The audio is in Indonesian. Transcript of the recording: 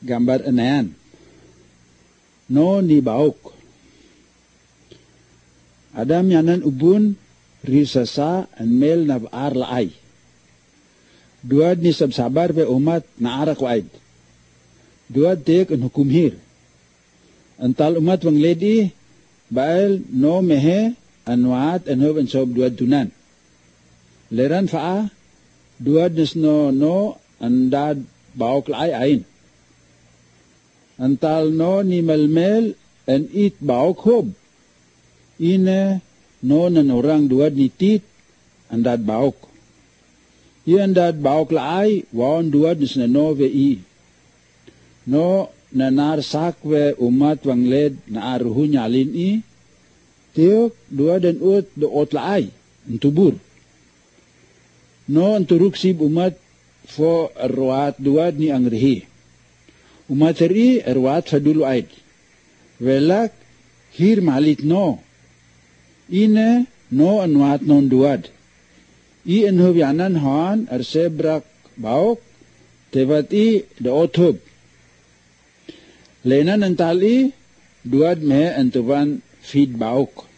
Gambar enayan. No ni bauk. Adam yanan ubun risasa an mel na ar laay. Duad ni sabsabar pe umat na arak waid. Duad tek an hukumhir. Antal umat wang ledi bael no mehe anwaat an hob an sob duad tunan. Leran faa duad nis no andad bauk laay ain. Antal no ni melmel en it bauk hob. Ine no nan orang duad ni tit andad bauk. I andad bauk laay waon duad nis na no ve i. No nanar sak ve umat wang led na aruhu nyalin i. Tiok duad dan ut do ot laay entubur. No enturuk sib umat fo arwaat duad ni angrihi. Umat ri arwaat fadulu aid. Velak hir malit no. Ine no anwaat non duad. I enhubyanan haan arsebrak bauk tevat i da othub. Lenan antali duad me antuban feed bauk.